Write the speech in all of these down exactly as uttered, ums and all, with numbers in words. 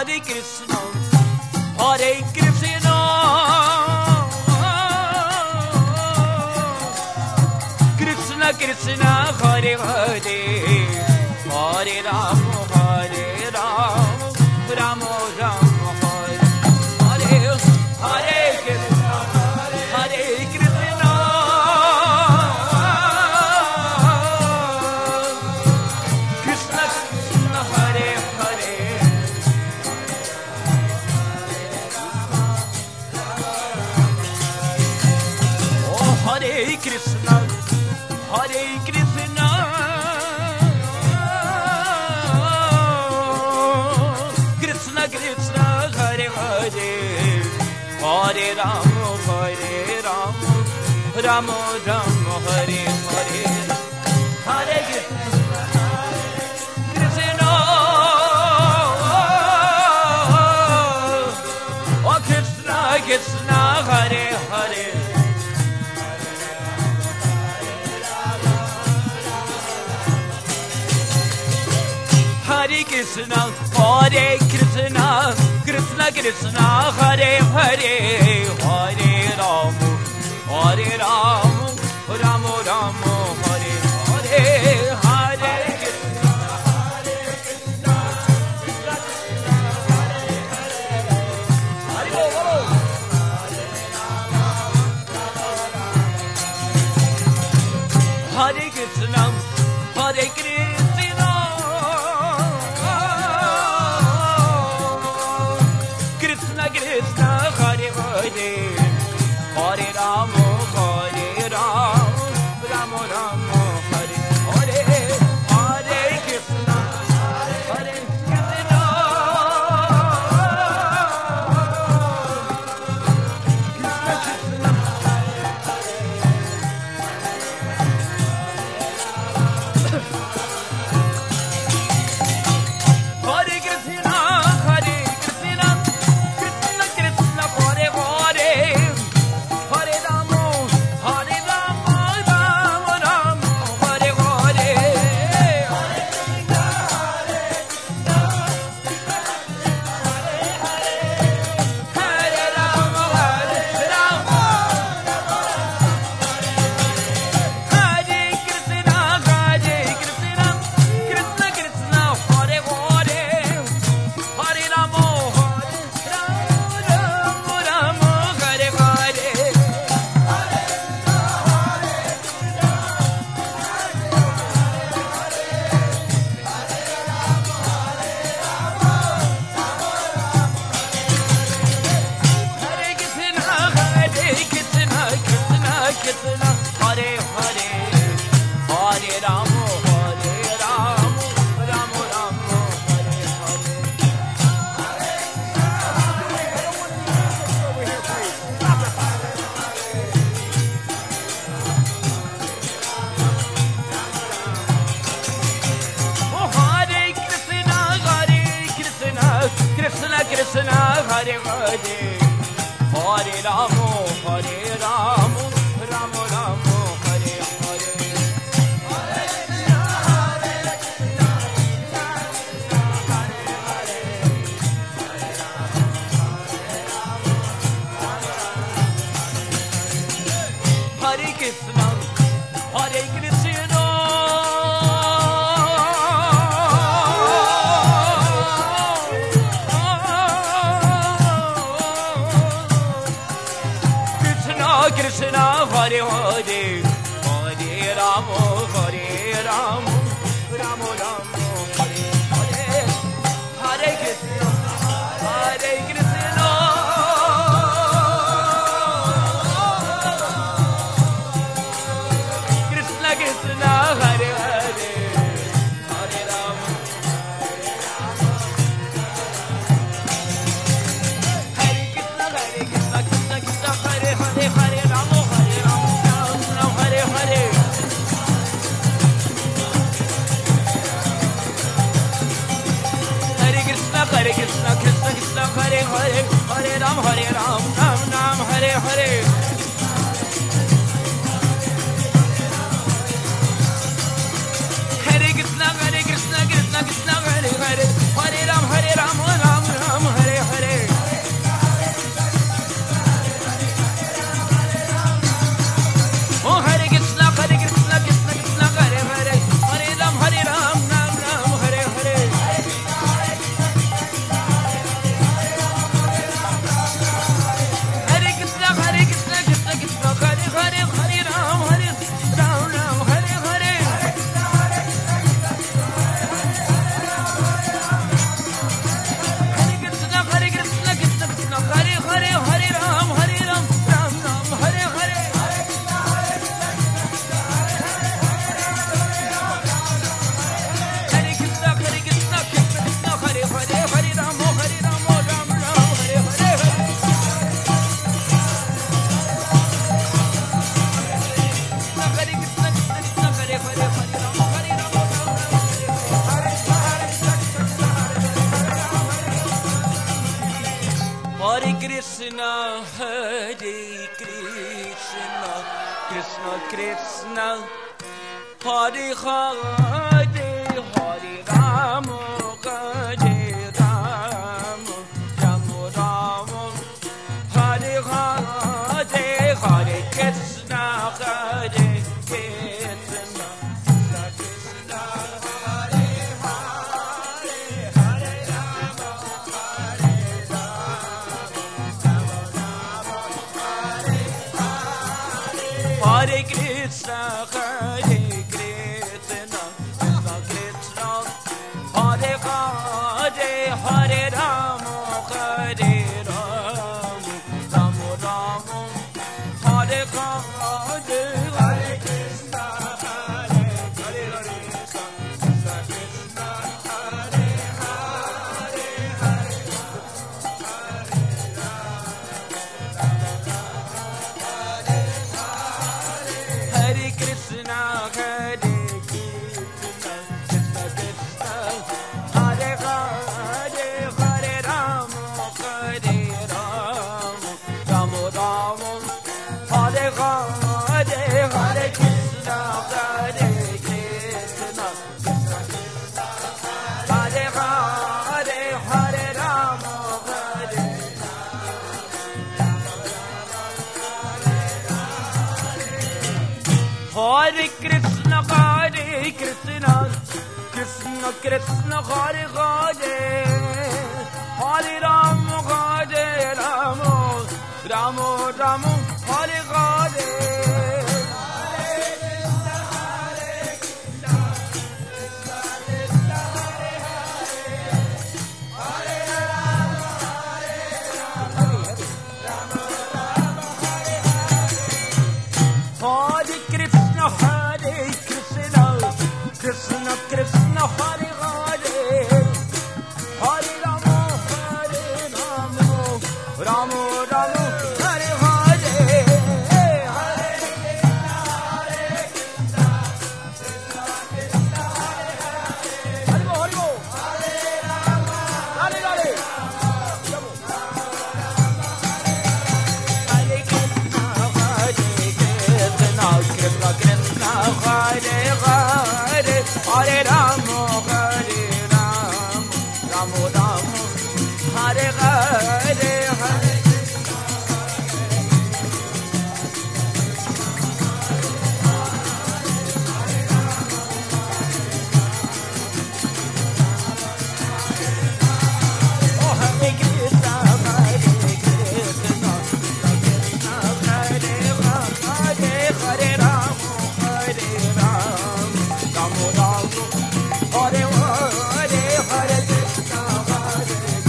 Hare Krishna, Hare Krishna, Krishna Krishna, Hare Hare, Hare Rama, Hare Rama, Rama Rama, Hare Hare, Hare Krishna, Hare Krishna, Krishna Krishna, Hare Hare. Hare Krishna, Hare Krishna, Krishna Krishna, Hare Hare, Hare Rama, Hare Rama, Rama Rama, Hare Hare, Hare Krishna, Krishna, oh Krishna Krishna, Hare Hare. Hare Krishna, Hare Krishna, Krishna Krishna, Hare Hare, Hare Rama, Hare Rama, Rama Rama, Hare Hare, Hare Krishna, Hare Krishna, Krishna Krishna, Hare Hare, Hare Bolo, Hare Rama, Hare Krishna, Hare Krishna. Krishna Krishna, Hare Hare, Hare Rama, Hare Rama, Rama Rama, Hare Hare, Hare Krishna, Hare Krishna, Krishna Krishna, Hare Krishna, Hare Krishna, Krishna Krishna, Hare Hare, Hare Rama, Hare Rama, Rama Rama, Hare Hare, Hare Krishna, Hare Krishna, Hare Rama, Hare Rama, Hare Krishna, Hare Krishna, Krishna Krishna, Hare Hare, Hare Rama, Hare Rama, Rama Rama, Hare Hare, Hare Krishna, Hare Krishna, Krishna Krishna, Hare Hare, Hare Rama, Hare Rama, Rama Rama, Hare Hare. Oh, Hare Krishna, Hare Krishna, Krishna Krishna, Hare Hare, Hare Rama, Hare Rama, Rama Rama, Hare Hare. Hare Krishna, Hare Krishna, Krishna Krishna, Hare Hare, Hare Rama, Hare Rama, Rama Rama, Hare Hare, Hare Krishna, Hare Krishna, Krishna Krishna, Hare Hare, Hare Rama, Hare Krishna, Hare Krishna, Krishna Krishna, Hare Hare, Hare Rama, Hare Rama, Rama Rama, Hare Hare. Hare Krishna, Hare Krishna, Krishna Krishna, Hare Hare, Hare Ram, Hare Ram, Ram Ram, Hare Hare. Hare Krishna, Hare Krishna, Krishna Krishna, Hare Hare, Hare Ram, Hare Ram, Ram Ram, Hare Krishna, Hare Krishna, Krishna Krishna, Hare Hare, Hare Rama, Hare Rama, Rama Rama, Hare Hare, Hare Krishna, Hare Krishna, Krishna Hare Hare, Hare Rama, Hare Hare Krishna, Hare Krishna, Krishna Krishna, Hare Hare, Hare Rama, Hare Rama, Rama Rama, Hare Hare, Hare Krishna, Hare Hare Krishna, Krishna Krishna, Hare Hare, Hare Hare Krishna, Hare Krishna, Krishna Krishna, Hare Hare, Hare Rama, Hare Rama, Rama Rama, Hare Hare, Hare Krishna, Hare Krishna, Krishna Krishna, Hare Hare, Hare Rama, Hare Hare Krishna, Hare Krishna, Krishna Krishna, Hare Hare, Hare Rama, Hare Rama, Rama Rama, Hare Hare. Hare Krishna, Hare Krishna, Krishna Krishna, Hare Hare, Hare Rama, Hare Rama, Rama Rama, Hare Hare, Hare Krishna, Hare Krishna, Krishna Krishna, Hare Hare, Hare Hare, Hare Rama, Hare Hare, Hare Krishna, Hare Krishna, Krishna Krishna, Hare Hare, Hare Rama, Hare Rama, Rama Rama, Hare Hare, Hare Oh, Hare Krishna, Hare Krishna, Krishna Hare Hare, Hare Rama, Hare Rama, Rama Rama, Hare Hare, Hare Krishna, Hare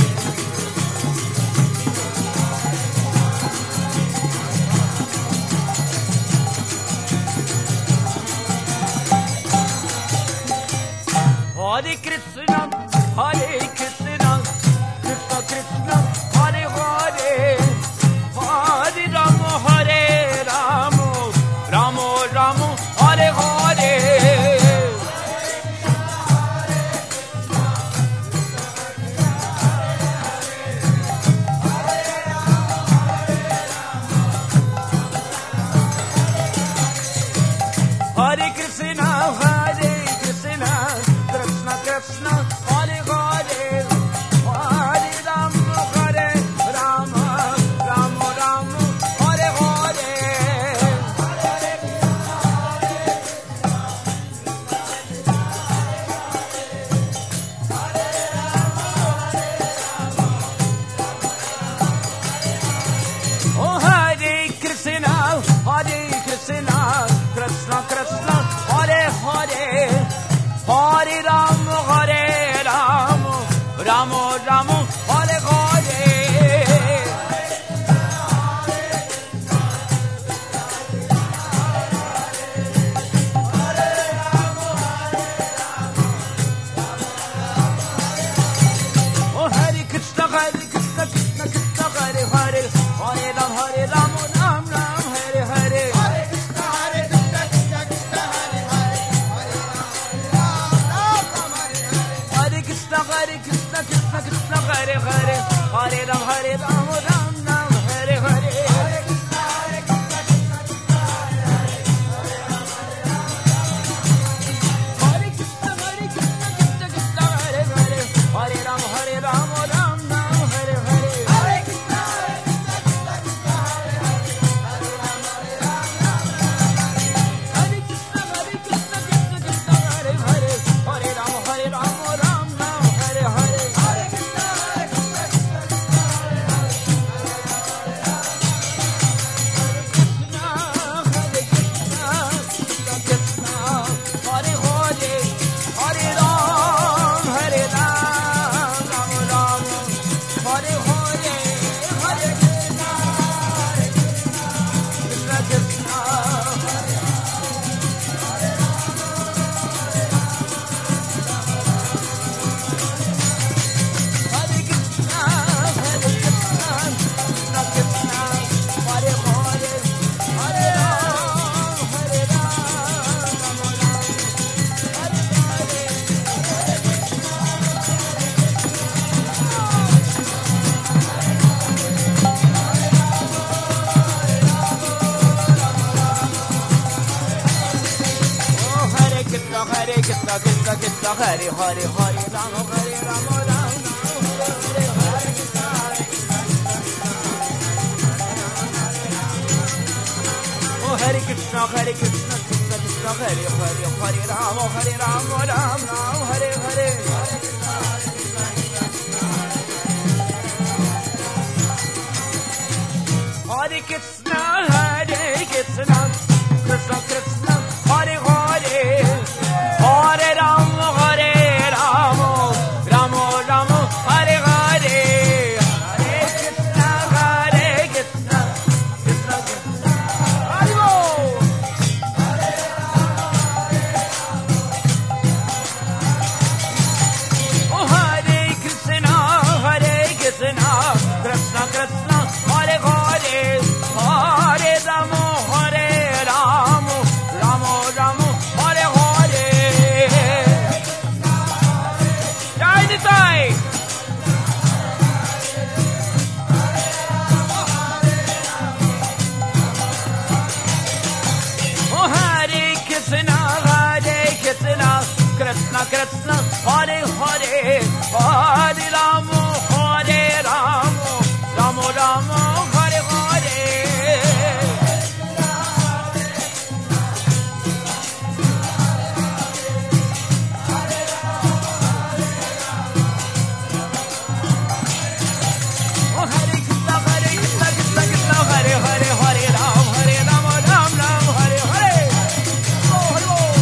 Hare Krishna, Hare Krishna, Krishna Krishna, Hare Hare, Hare Rama, Hare Rama, Rama Rama, Hare Hare. Hare Krishna, Hare Krishna, Krishna Krishna, Hare Hare, Hare Rama, Hare Rama, Rama Rama, Hare Hare. Oh, Hare Krishna, Hare Krishna, Krishna Krishna, Hare Hare, Hare Rama, Hare Rama, Rama Rama, Hare Hare. Oh, Hare Krishna, Hare Krishna, Krishna Krishna, Hare Hare, Hare Ram, Hare Ram, Ram Ram, Hare Hare. Hare Krishna, Hare Krishna, Krishna Krishna, Hare Hare, Hare Ram, Hare Ram, Ram Ram, Hare Hare. Hare Krishna, Hare Krishna, Krishna Krishna, Hare Hare, Hare Ram, Hare Ram, Ram Ram, Hare Hare. Hare Krishna, Hare Krishna, Krishna Krishna, Hare Hare. Hare Krishna, Hare Krishna, Krishna Krishna, Hare Hare. Hare Ram, Hare Ram, Ram Ram, Hare Hare. Hare Krishna, Hare Krishna, Krishna Krishna, Hare Hare. Hare Ram, Hare Ram, Ram Ram. Hare Krishna, Hare Krishna, Krishna Krishna, Hare Hare. Hare Ram, Hare Ram, Ram Ram, Hare Hare. Hare Krishna, Hare Krishna, Krishna Krishna, Hare Hare. Hare Krishna, Krishna Krishna, Hare Hare, Hare Rama, Hare Rama, Rama Rama, Hare Hare. Oh Hare Krishna, Hare Krishna, Krishna Krishna, Hare Hare, Hare Rama, Hare Rama, Rama Rama, Hare Hare. Hare Krishna, Hare Krishna, Krishna Krishna, Hare Hare. Hare Rama, Hare Rama, Rama Rama, Hare Hare. Hare Krishna, Hare Krishna, Krishna Krishna, Hare Bol. Oh Hare Krishna, Hare Krishna, Krishna Krishna, Hare Hare. Hare Rama, Hare Rama, Rama Rama, Hare Hare. Jai Nitai. Oh Hare Krishna, Hare Krishna, Krishna Krishna, Hare Hare. Hare Rama, Hare Rama, Rama Rama, Hare Hare. Oh Hare Krishna, Hare Krishna, Krishna Krishna, Hare Hare. Hare Ram, Hare Rama, Ram Ram, Hare Hare. Oh Hare Bol.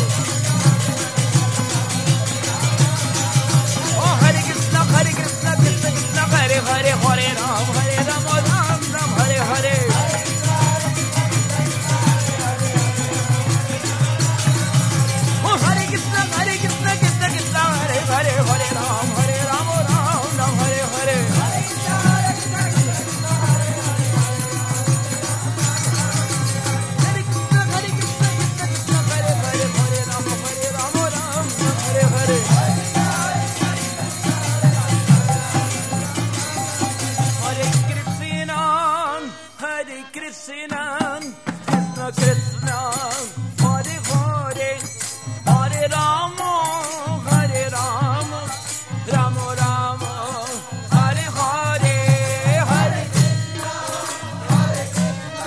Oh Hare Krishna, Hare Krishna, Krishna Krishna, Hare Hare. Hare Ram, Hare Rama, Ram Ram, Hare Hare. Oh Hare Krishna, Hare Krishna, Krishna Krishna, Hare Hare. Hare Ram, Hare Rama, Ram Ram, Hare Hare. Hare Krishna, Hare Krishna, Krishna Krishna, Hare Hare. Hare Rama, Hare Rama, Ram Ram, Hare Hare. Hare Krishna, Hare Krishna, Krishna Krishna, Hare Hare. Hare Rama, Hare Rama, Rama Rama, Hare Hare. Hare Krishna, Hare Krishna,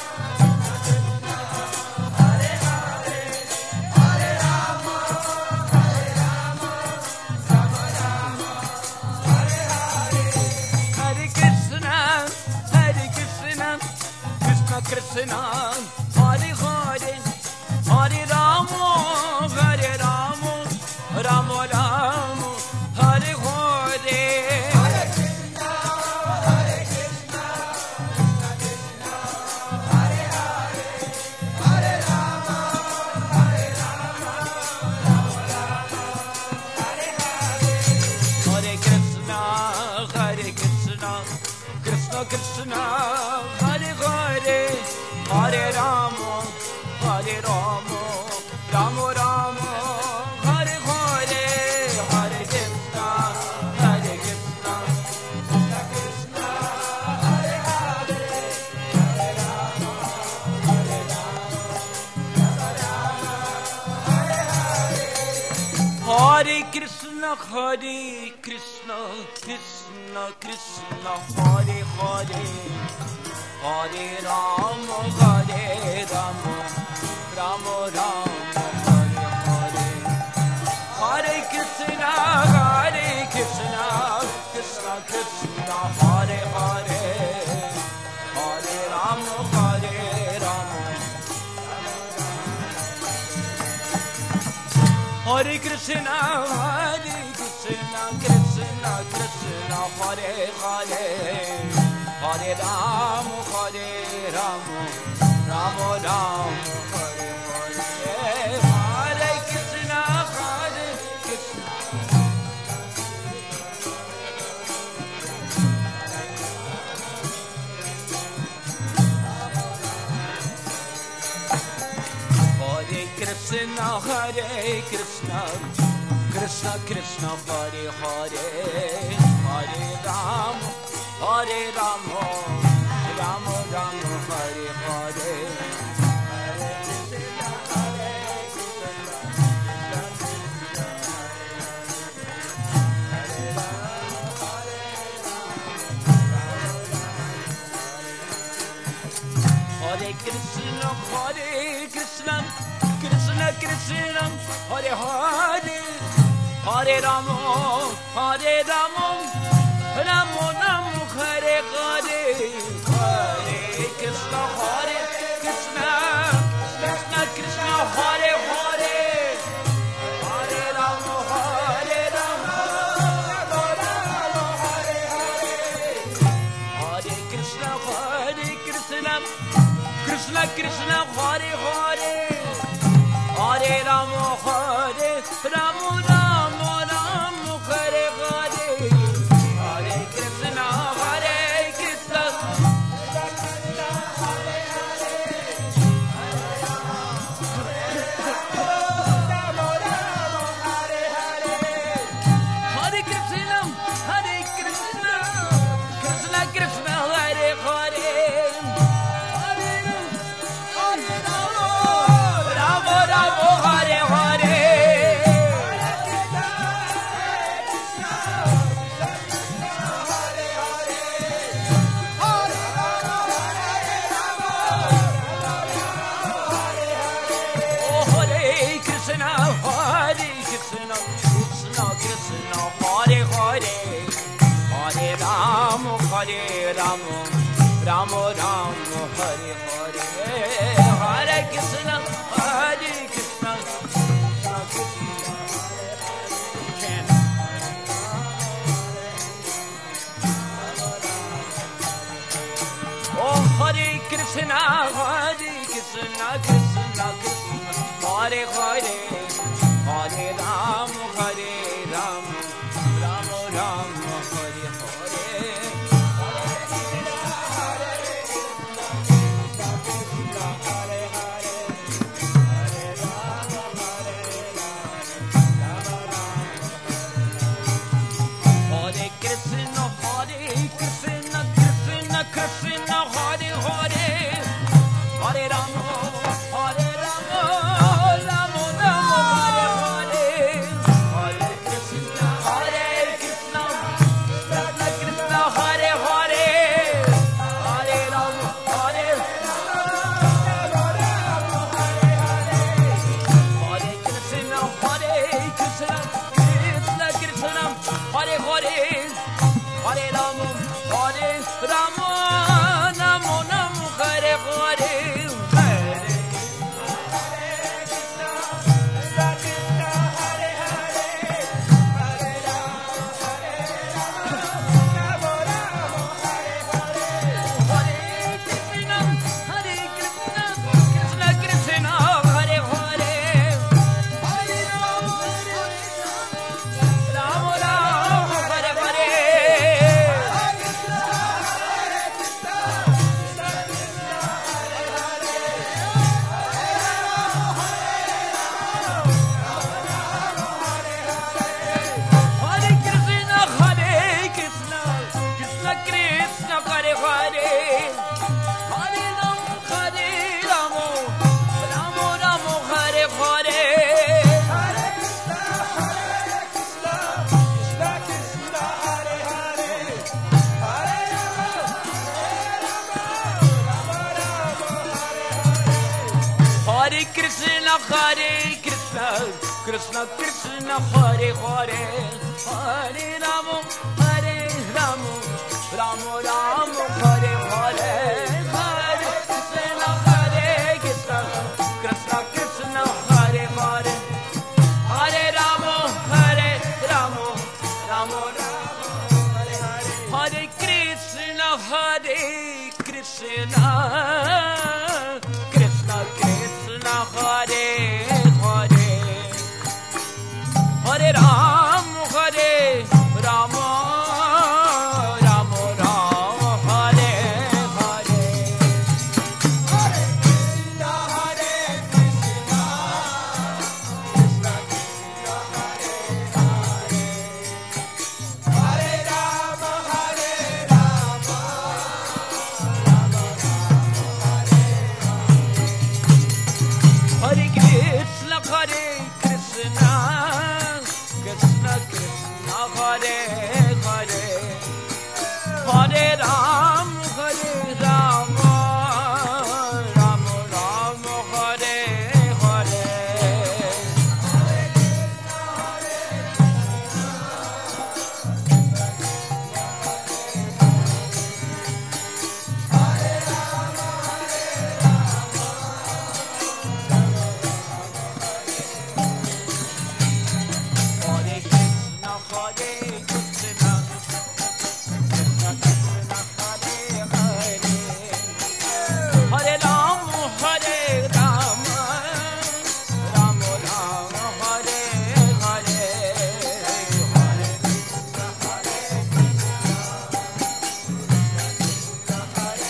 Hare Hare. Hare Rama, Hare Rama, Rama Rama, Hare Hare. Hare Krishna, Hare Krishna, Krishna Krishna, Hare Hare. Hare Rama, Hare Rama, Rama Rama, Hare Hare. Hare Krishna, Hare Krishna, Krishna Krishna, Hare Hare. Hare Rama, Hare Rama, Rama Rama, Hare Hare. Hare Krishna, Hare Krishna, Krishna Krishna, Hare Hare. Hare Rama, Hare Rama, Rama Rama, Hare Hare. Hare Krishna, Hare Krishna, Krishna Krishna, Hare Krishna, Hare Krishna, Krishna Krishna, Hare Hare, Hare Rama, Hare Rama, Rama Rama, Hare Hare. Hare Krishna, Hare Krishna, Krishna Krishna, Hare Hare, Hare Rama, Hare Rama. Hare Krishna, Hare Krishna, Krishna Krishna, Hare Hare, Hare Rama, Hare Rama, Rama Rama, Hare Hare. Hare Krishna, Hare Krishna. Hare Krishna, Hare Krishna, Krishna Krishna, Hare Hare, Hare Rama, Hare Rama, Rama Rama, Hare Hare. Hare Krishna, Hare Krishna, Krishna Krishna, Hare Hare, Hare Rama, Hare Rama, Rama Rama, Hare Hare. Hare Krishna, Hare Krishna, Krishna Krishna, Hare Hare, Hare Rama, Hare Rama, Rama Rama, Hare Hare. Hare Krishna, Hare Krishna, Krishna Krishna, Hare Hare, Hare Rama, Hare Rama, Rama Rama, Hare Hare. Hare Krishna, Hare Krishna, Hare Krishna, Hare Krishna, Krishna Krishna, Hare Hare, Rama Rama, Hare Hare. Oh, Hare Krishna, Hare Krishna, Krishna Krishna, Hare Hare, Hare Rama, Hare Rama, Rama Rama, Hare Hare. Hare Krishna, Hare Krishna, Krishna Krishna, Hare Hare. Oh, Hare Krishna, Hare Krishna, Krishna Krishna, Hare Hare, Hare Rama, Hare Rama, Rama Rama, Hare Hare. Hare Krishna, Hare Krishna, Krishna Krishna, Hare Hare, Hare Rama, Hare Rama, Rama Rama, Hare Hare. Hare Krishna, Hare Krishna, Krishna Krishna, Hare Hare, Hare Rama, Hare Hare Krishna, Hare Krishna, Krishna Krishna, Hare Hare, Hare Rama, Hare Rama, Rama Rama, Hare Hare. Hare Hare Krishna, Hare Krishna, Krishna Krishna, Hare Hare, Hare Rama, Hare Rama, Rama Rama, Hare Hare, Hare Krishna, Hare Krishna, Krishna Krishna, Hare Hare, Hare Rama, Hare Rama, Rama Rama, Hare Hare, Hare Krishna, Hare Krishna, Krishna Krishna, Hare Hare, Hare Rama, Hare Rama, Rama Rama, Hare Hare, Hare Krishna, Hare Krishna, Krishna Krishna, Hare Hare, Hare Rama, Hare Rama, Rama Rama, Hare Hare, Hare Krishna, Hare Krishna, Krishna Krishna, Hare Hare, Hare Rama, Hare Rama, Rama Rama, Hare Hare, Hare Krishna, Hare Krishna, Krishna Krishna, Hare Hare, Hare Rama, Hare Rama, Rama Rama, Hare Hare, Hare Krishna, Hare Krishna, Krishna Krishna, Hare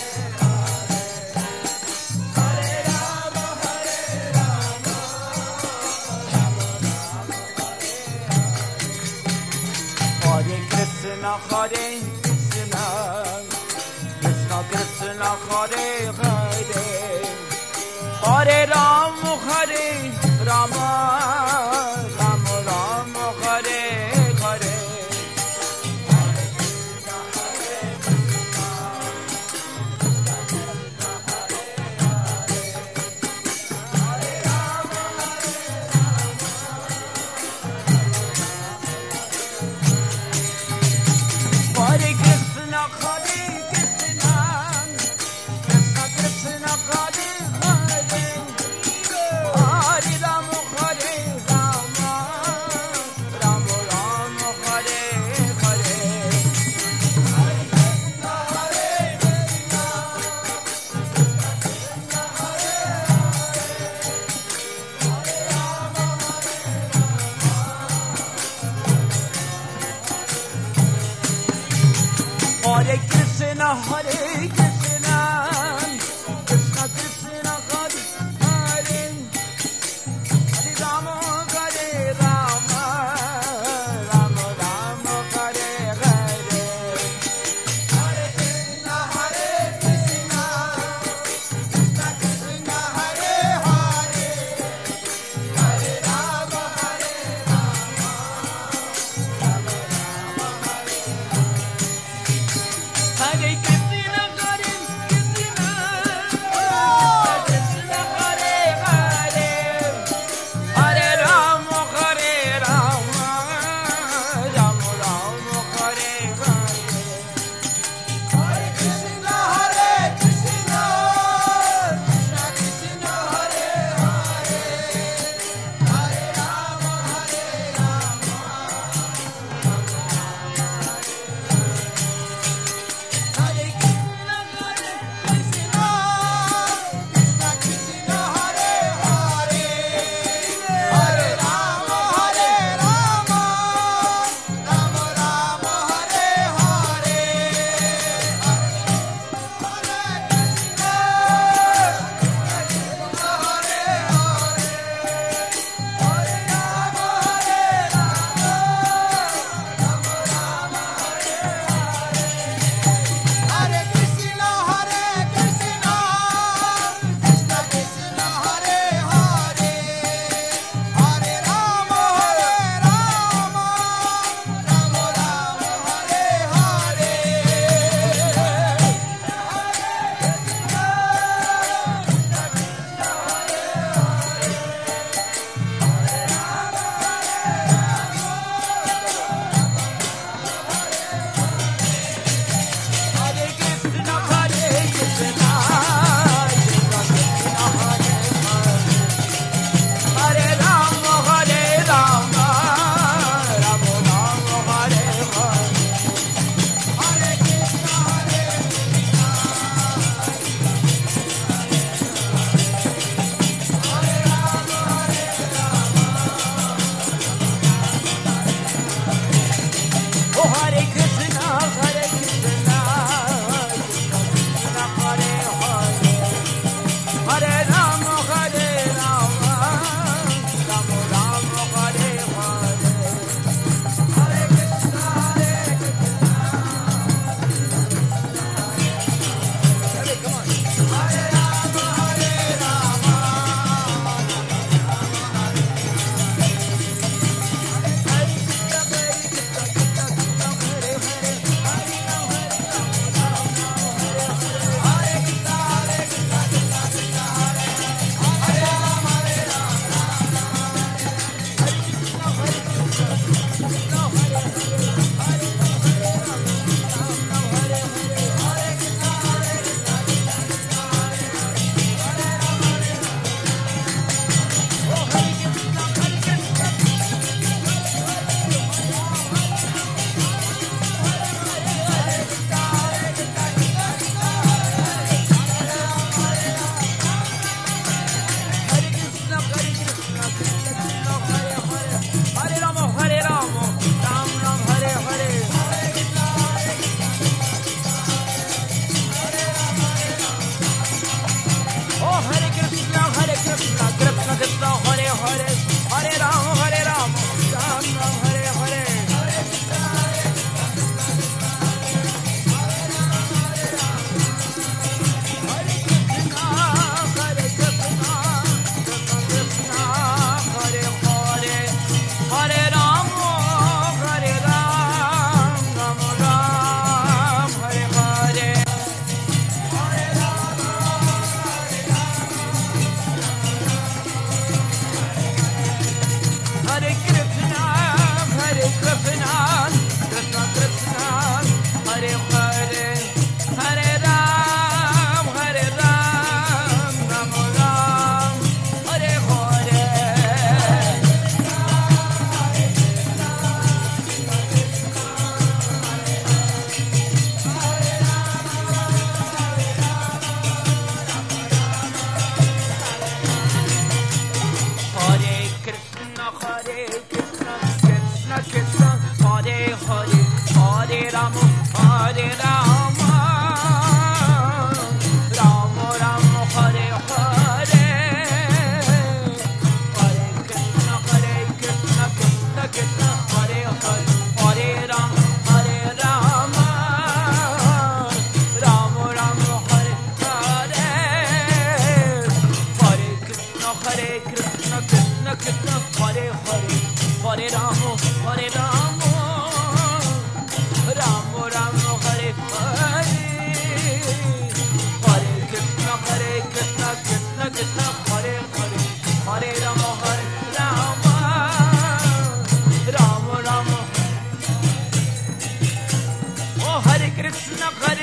Hare, Hare Rama, Hare Rama, Rama Rama, Hare Krishna, Hare Krishna, Krishna Krishna, Hare Hare, Hare Rama, Hare Rama, Rama Rama, Hare Hare, Hare Krishna, Hare Krishna, Krishna Krishna, Hare Hare, Hare Rama, Hare Hare Krishna, Hare Krishna, Krishna Krishna, Hare Hare, Hare Rama, Hare Rama, Rama Rama, Hare Hare, Hare Krishna, Hare Krishna, Krishna Krishna, Hare Hare, Hare Rama, Hare Hare Krishna, Hare Krishna, Krishna Krishna, Hare Hare, Hare Rama, Hare Rama, Rama Rama, Hare Hare, Hare Krishna, Hare Krishna, Krishna Krishna, Hare Hare, Hare Rama, Hare Rama, Rama Rama, Hare Hare Krishna, Hare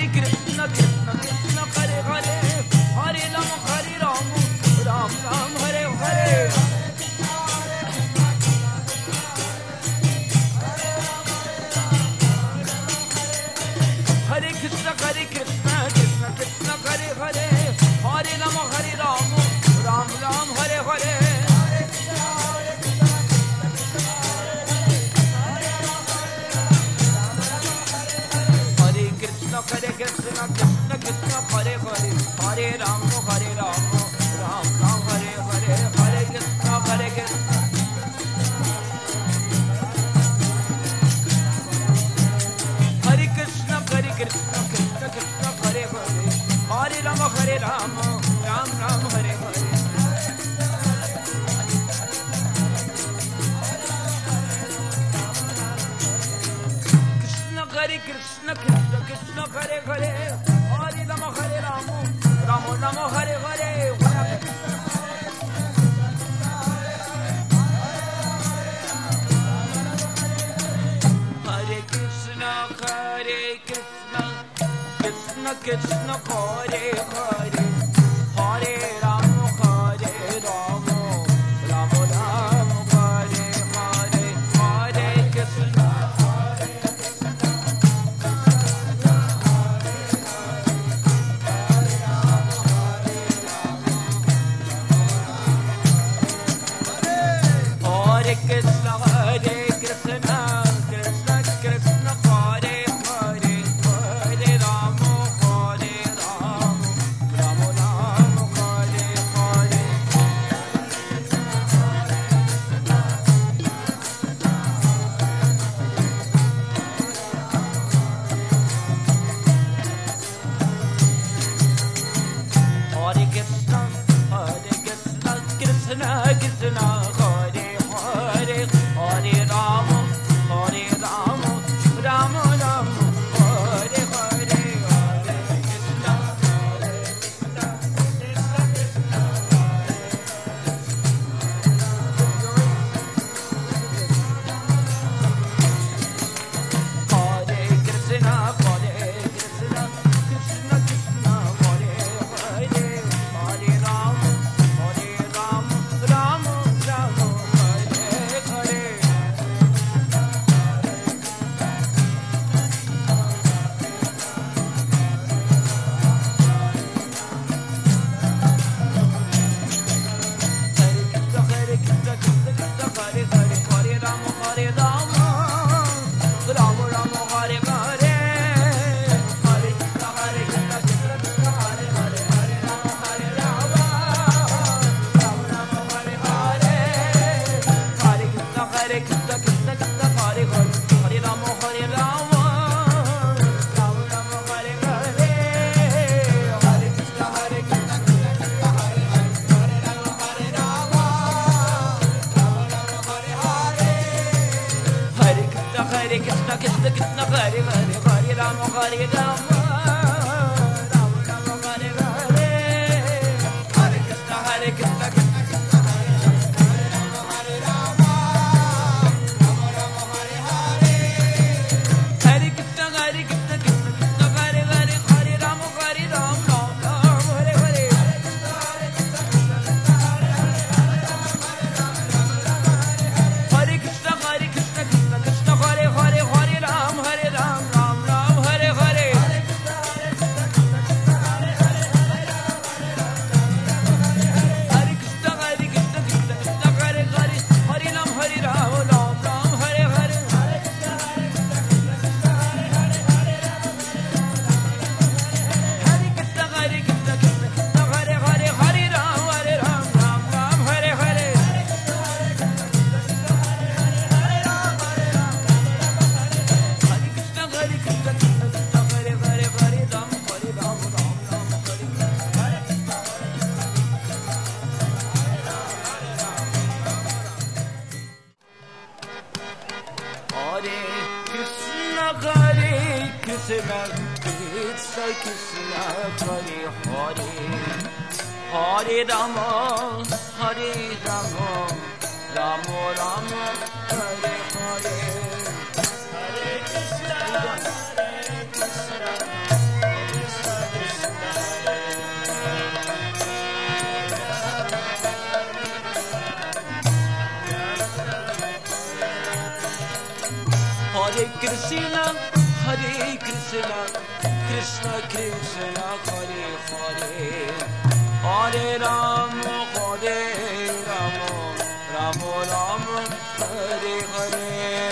Hare Krishna, Krishna Krishna, Hare Hare, Hare Rama, Hare Rama, Ram Ram, Hare Hare. Hare Krishna, Hare Krishna, Krishna Krishna, Hare Hare, Hare Rama, Hare Rama, Ram Ram, Hare Hare. Hare Krishna, Hare Krishna, Krishna Krishna, Hare Hare, Hare Rama, Hare Rama, Ram Ram, Hare Hare. Hare Krishna, Hare Krishna. Hare Krishna, Hare Krishna, Krishna Krishna, Hare Hare, Hare Rama, Hare Rama, Ram Ram, Hare Hare. Krishna, Hare Krishna, Krishna Krishna, Hare Hare, Hare Rama, Hare Rama, Rama Rama, Hare Hare. Hare Krishna, Hare Krishna, Krishna Krishna, Hare Hare, Hare Rama, Hare Rama, Rama Rama, Hare Hare. Hare Krishna, Hare Krishna, Hare Krishna, Krishna Krishna, Hare Hare, Hare Rama, Hare Rama, Rama Rama, Hare Hare. Hare Krishna, Hare Krishna, Krishna Krishna, Hare Hare, Hare Rama, Hare Rama, Rama Rama, Hare Hare. Hare Krishna, Hare Krishna, Krishna Krishna, Hare Krishna, Hare Krishna, Krishna Krishna, Hare Hare, Hare Rama, Hare Rama, Rama Rama, Hare Hare. Hare Krishna, Hare Krishna, Krishna Krishna, Hare Hare, Hare Rama, Hare Rama, Rama Rama, Hare Hare. Hare Krishna, Hare Krishna, Krishna Krishna, Hare Hare, Hare Rama, Hare Rama, Rama Rama, Hare Hare. Hare Krishna, Hare Krishna, Krishna Krishna, Hare Hare, Hare Rama, Hare Rama, Rama Rama, Hare Hare. Hare Krishna, Hare Krishna, Krishna Krishna, Hare Hare, Hare Rama, Hare Rama, Rama Rama, Hare Hare. Hare Krishna, Hare Krishna, Krishna Krishna, Hare Hare, Hare Rama, Hare Rama, Rama Rama, Hare Hare. Hare Krishna, Hare Krishna, Krishna Krishna, Hare Hare, Hare Rama, Hare Rama, Rama Rama, Hare Hare. Hare Krishna, Hare Krishna, Krishna Krishna, Hare Hare, Hare Rama, Hare Rama, Rama Rama, Hare Hare. Hare Krishna, Hare Krishna, Krishna Krishna, Hare Hare, Hare Ram, Hare Ram, Ram Ram, Hare Hare. Hare Krishna, Hare Krishna, Krishna Krishna, Hare Hare, Hare Ram, Hare Ram, Ram Ram, Hare Hare. Hare Krishna, Hare Krishna, Krishna Krishna, Hare Hare, Hare Ram, Hare Ram, Ram Ram, Hare Hare. Hare Krishna, Hare Krishna, Krishna Krishna, Hare Hare, Hare Ram, Hare Ram, Ram Ram, Hare Hare. Hare Krishna, Hare Krishna, Krishna Krishna, Hare Hare, Hare Rama, Hare Rama, Rama Rama, Hare Hare. Hare Krishna, Hare Krishna, Krishna, Hare Krishna, Krishna Krishna, Hare Hare, Hare Rama, Hare Rama, Rama Rama, Hare Hare.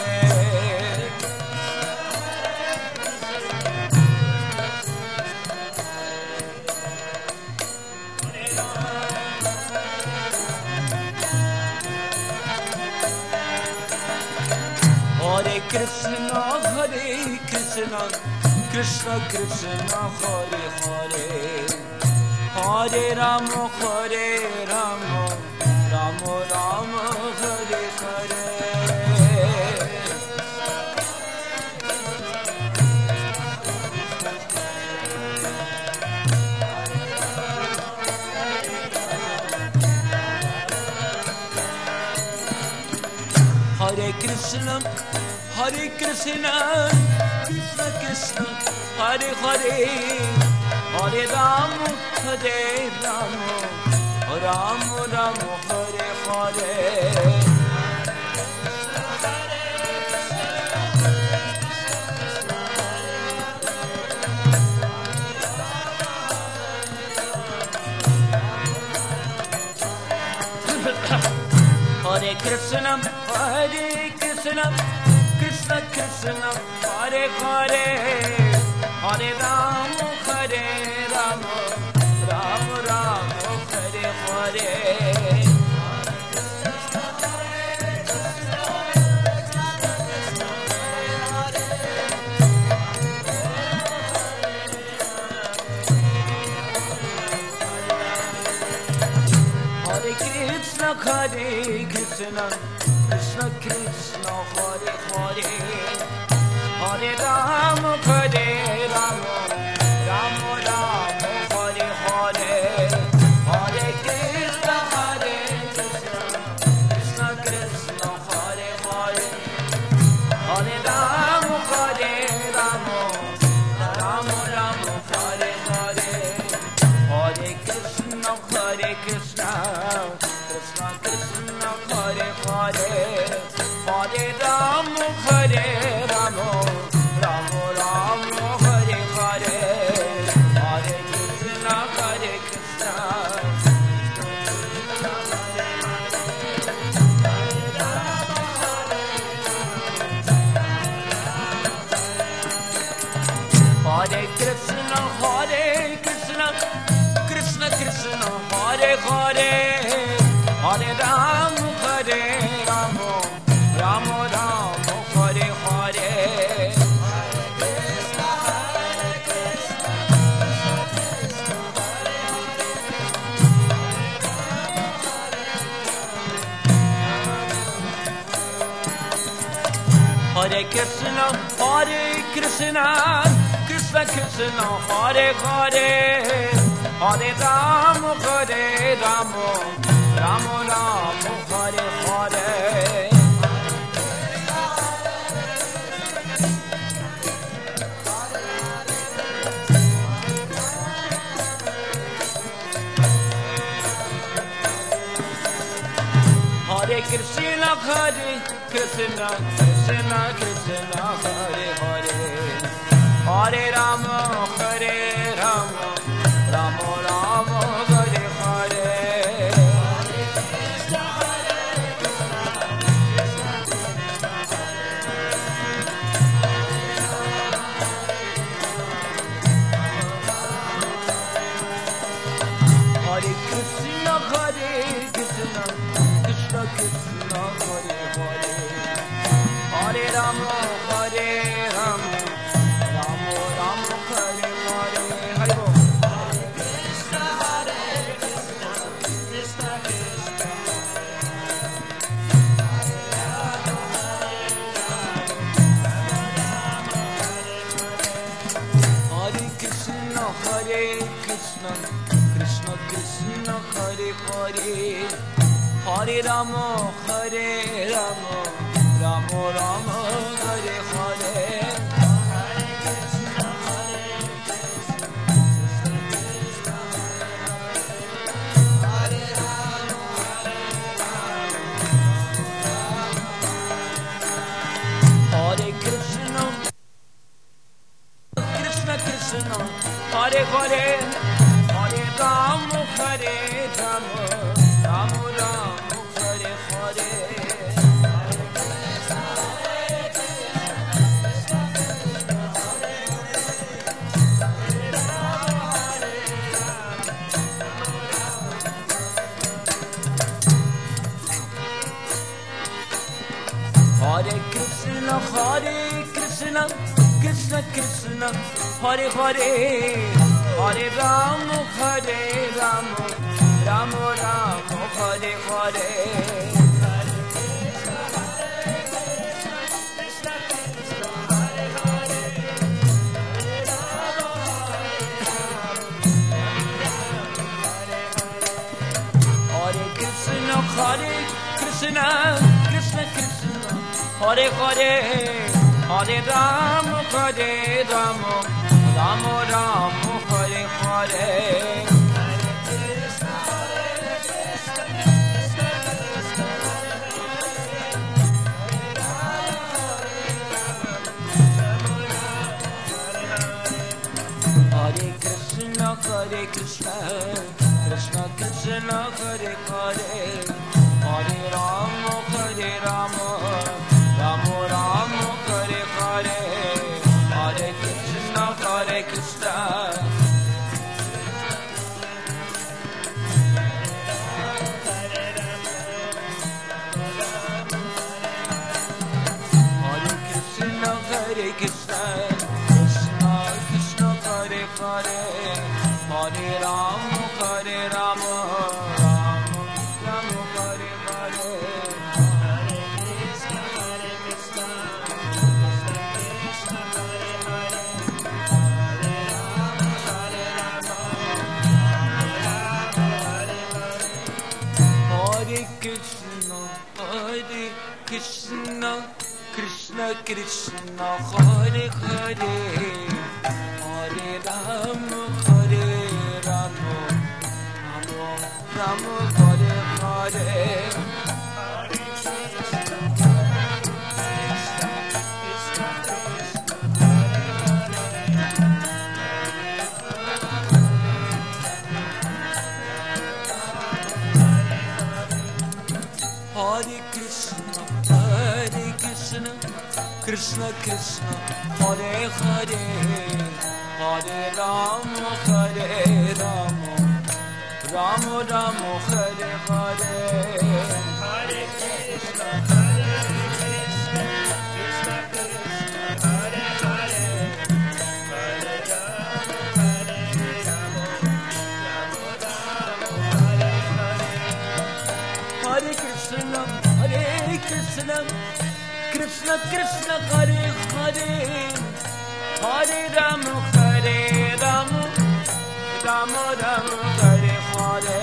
Hare Krishna, Hare Krishna, Krishna Krishna, Hare Hare, Hare Rama, Hare Rama, Rama Rama, Hare Hare. Hare Krishna, Hare Krishna, Krishna Krishna, Hare Hare, Hare Rama, Hare Rama, Rama Rama, Hare Hare. Hare Krishna, Hare Krishna, Krishna Krishna, Hare Hare, Hare Rama, Hare Rama, Rama Rama, Hare Hare. Hare Krishna, Hare Krishna, Krishna Krishna, Hare Hare, Hare Rama, Hare Rama, Rama Rama, Hare Hare. Hare Krishna, Hare Krishna, Krishna Krishna, Hare Hare, Hare Rama, Hare Rama, Rama Rama, Hare Hare. Hare Krishna, Hare Krishna, Krishna Krishna, Hare Hare, Hare Rama, Hare Rama, Rama Rama, Hare Hare. Hare Krishna, Hare Krishna, Hare Krishna, Hare Krishna, Krishna Krishna, Hare Hare, Hare Rama, Hare Rama, Rama Rama, Hare Hare. Hare Krishna, Hare Krishna, Krishna Krishna, Hare Hare, Hare Rama, Hare Rama, Rama Rama, Hare Hare. Hare Krishna, Hare Krishna, Krishna Krishna, Hare Hare, Hare Rama, Hare Rama, Rama Rama, Hare Hare. Hare Krishna, Hare Krishna, Krishna Krishna, Hare Hare, Hare Rama, Hare Rama, Rama Rama, Hare Hare. Hare Bol. Hare Krishna, Hare Krishna, Krishna Krishna, Hare Krishna, Hare Krishna, Krishna Krishna, Hare Hare, Hare Rama, Hare Rama, Rama Rama, Hare Hare. Hare Krishna, Hare Hare Hare Ram Hare Ram Ram Ram Hare Hare Hare Krishna Hare Krishna Krishna Krishna Hare Hare Hare Ram Hare Ram Ram Ram Hare Hare Hare Krishna Hare Krishna Krishna Krishna Hare Hare Hare Ram Hare Ram Ram Ram Hare Hare Hare Krishna Hare Krishna Krishna Krishna Hare Hare Hare Ram Hare Ram Ram Ram Hare Hare Hare Krishna Hare Krishna Hare Krishna Hare Krishna Krishna Krishna Hare Hare Hare Ram Hare Ram Ram Ram Hare Hare Hare Krishna Hare Krishna Krishna Krishna Hare Hare Hare Ram Hare Krishna Hare Krishna Krishna Krishna Hare Hare Hare Ram Hare Ram Ram Hare Hare Hare Krishna Hare Krishna Krishna Krishna Hare Hare Hare Ram Hare Ram Ram Ram Hare Hare Hare Krishna Hare Krishna Krishna Krishna Hare Hare Hare Ram Hare Ram Ram Ram Hare Hare Hare Krishna Hare Krishna Krishna Krishna Hare Hare Hare Ram Hare Ram Ram Ram Hare Hare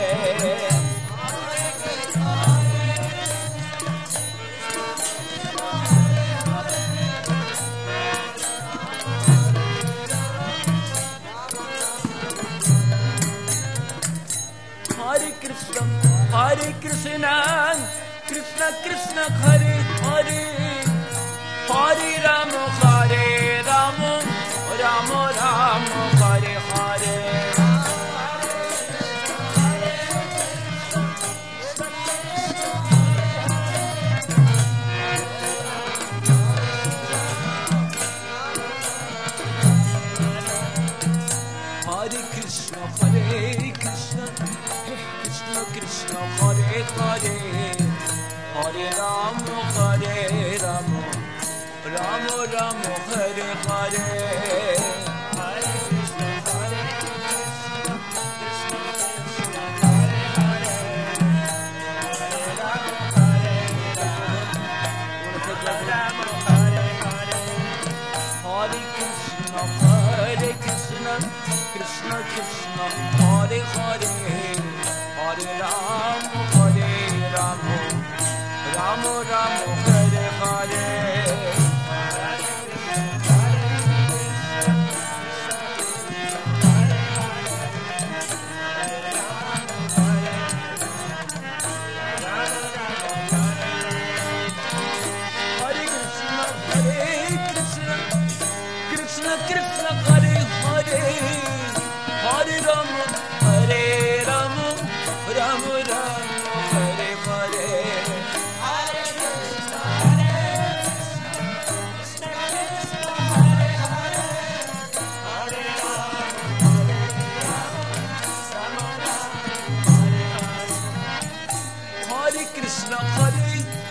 Hare Krishna Hare Krishna Krishna Krishna Hare Hare Hare Ram Hare Ram Ram Ram Hare Hare Hare Krishna Hare Krishna Krishna Krishna Hare Hare Hare Ram Hare Ram Ram Ram Hare Hare Hare Krishna Hare Krishna Krishna Krishna Hare Hare Hare Ram Hare Ram Hare Hare Hare Krishna Hare Krishna Krishna Krishna Hare Hare Hare Ram Hare Ram Ram Ram Hare Hare Krishna Krishna Hare Hare Rama, Hare Rama, Rama Rama, Hare Hare. Hare Krishna, Hare Krishna, Krishna Krishna, Hare Hare, Hare Rama, Hare Rama, Rama Rama, Hare Hare. Hare Krishna, Hare